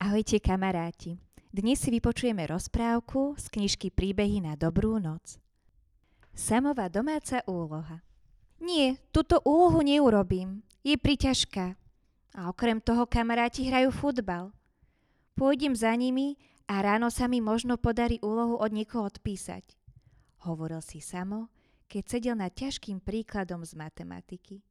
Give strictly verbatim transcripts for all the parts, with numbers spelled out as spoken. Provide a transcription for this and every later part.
Ahojte kamaráti. Dnes si vypočujeme rozprávku z knižky Príbehy na dobrú noc. Samová domáca úloha. Nie, túto úlohu neurobím. Je priťažká. A okrem toho kamaráti hrajú futbal. Pôjdem za nimi a ráno sa mi možno podarí úlohu od niekoho odpísať. Hovoril si Samo, keď sedel nad ťažkým príkladom z matematiky.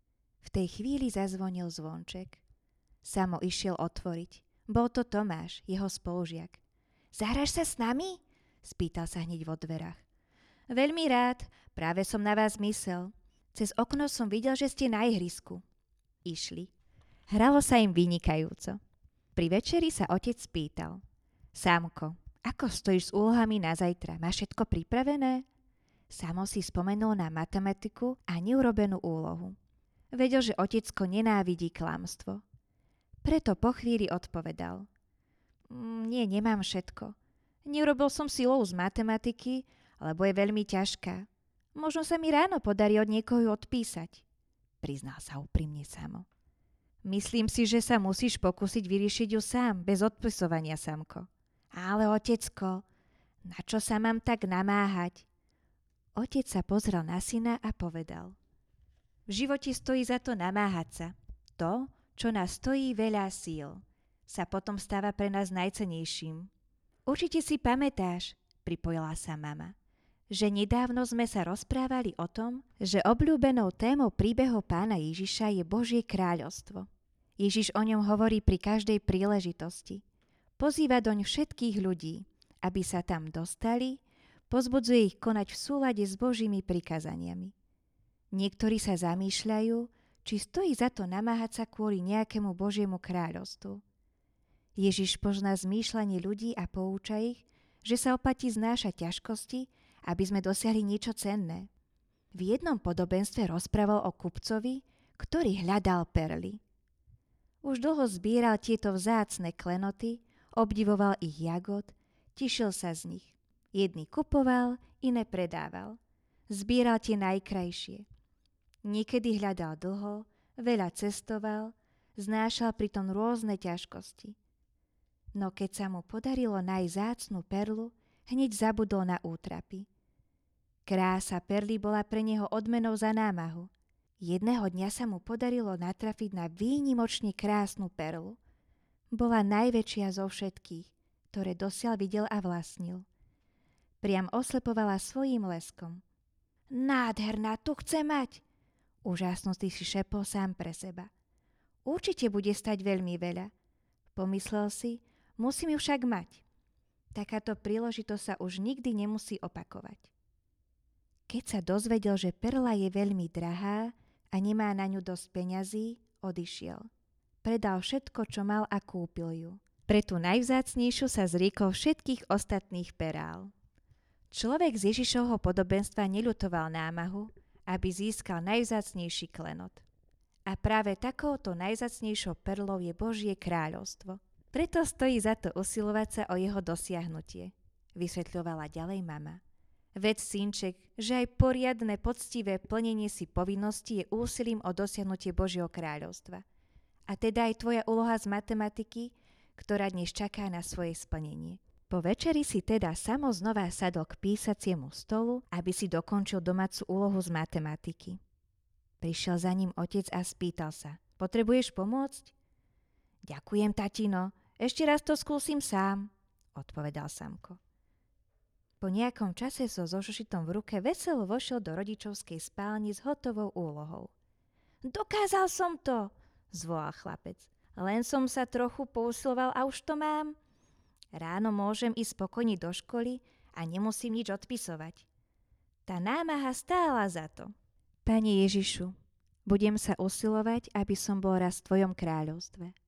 V tej chvíli zazvonil zvonček. Samo išiel otvoriť. Bol to Tomáš, jeho spolužiak. Zahráš sa s nami? Spýtal sa hneď vo dverách. Veľmi rád, práve som na vás myslel. Cez okno som videl, že ste na ihrisku. Išli. Hralo sa im vynikajúco. Pri večeri sa otec spýtal. Sámko, ako stojíš s úlohami na zajtra? Máš všetko pripravené? Samo si spomenul na matematiku a neurobenú úlohu. Vedel, že otecko nenávidí klamstvo. Preto po chvíli odpovedal. Mm, nie, nemám všetko. Neurobil som si úlohu z matematiky, lebo je veľmi ťažká. Možno sa mi ráno podarí od niekoho ju odpísať. Priznal sa úprimne Samo. Myslím si, že sa musíš pokúsiť vyriešiť ju sám, bez odpisovania, Samko. Ale otecko, na čo sa mám tak namáhať? Otec sa pozrel na syna a povedal. V živote stojí za to namáhať sa. To, čo nás stojí veľa síl, sa potom stáva pre nás najcennejším. Určite si pamätáš, pripojila sa mama, že nedávno sme sa rozprávali o tom, že obľúbenou témou príbehu pána Ježiša je Božie kráľovstvo. Ježiš o ňom hovorí pri každej príležitosti. Pozýva doň všetkých ľudí, aby sa tam dostali, pozbudzuje ich konať v súlade s Božími prikazaniami. Niektorí sa zamýšľajú, či stojí za to namáhať sa kvôli nejakému Božiemu kráľovstvu. Ježiš pozná zmýšľanie ľudí a pouča ich, že sa oplatí znášať ťažkosti, aby sme dosiahli niečo cenné. V jednom podobenstve rozprával o kupcovi, ktorý hľadal perly. Už dlho zbieral tieto vzácne klenoty, obdivoval ich jagod, tešil sa z nich. Jedný kupoval, iné predával. Zbieral tie najkrajšie. Niekedy hľadal dlho, veľa cestoval, znášal pritom rôzne ťažkosti. No keď sa mu podarilo nájsť vzácnu perlu, hneď zabudol na útrapy. Krása perly bola pre neho odmenou za námahu. Jedného dňa sa mu podarilo natrafiť na výnimočne krásnu perlu. Bola najväčšia zo všetkých, ktoré dosiaľ videl a vlastnil. Priam oslepovala svojím leskom. Nádherná, tu chce mať! Úžasnutý si šepol sám pre seba. Určite bude stať veľmi veľa. Pomyslel si, musím ju však mať. Takáto príležitosť sa už nikdy nemusí opakovať. Keď sa dozvedel, že perla je veľmi drahá a nemá na ňu dosť peňazí, odišiel. Predal všetko, čo mal a kúpil ju. Pre tú najvzácnejšiu sa zriekol všetkých ostatných perál. Človek z Ježišovho podobenstva neľutoval námahu, aby získal najvzácnejší klenot. A práve takouto najvzácnejšou perlou je Božie kráľovstvo. Preto stojí za to usilovať sa o jeho dosiahnutie, vysvetľovala ďalej mama. Veď, synček, že aj poriadne, poctivé plnenie si povinnosti je úsilím o dosiahnutie Božieho kráľovstva. A teda aj tvoja úloha z matematiky, ktorá dnes čaká na svoje splnenie. Po večeri si teda Samo znova sadol k písaciemu stolu, aby si dokončil domácu úlohu z matematiky. Prišiel za ním otec a spýtal sa, potrebuješ pomôcť? Ďakujem, tatino, ešte raz to skúsim sám, odpovedal Samko. Po nejakom čase so zošitom v ruke veselo vošiel do rodičovskej spálne s hotovou úlohou. Dokázal som to, zvolal chlapec, len som sa trochu pousiloval a už to mám. Ráno môžem ísť spokojne do školy a nemusím nič odpisovať. Tá námaha stála za to. Pane Ježišu, budem sa usilovať, aby som bol raz v tvojom kráľovstve.